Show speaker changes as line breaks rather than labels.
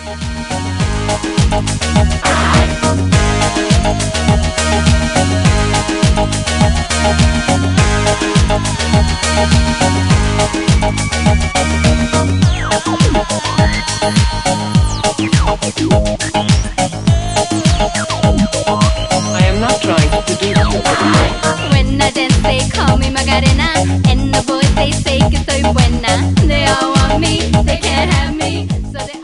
I am not trying to do this.
When I dance, they call me Macarena, and the boys they say que soy buena. They all want me, they can't have me, so they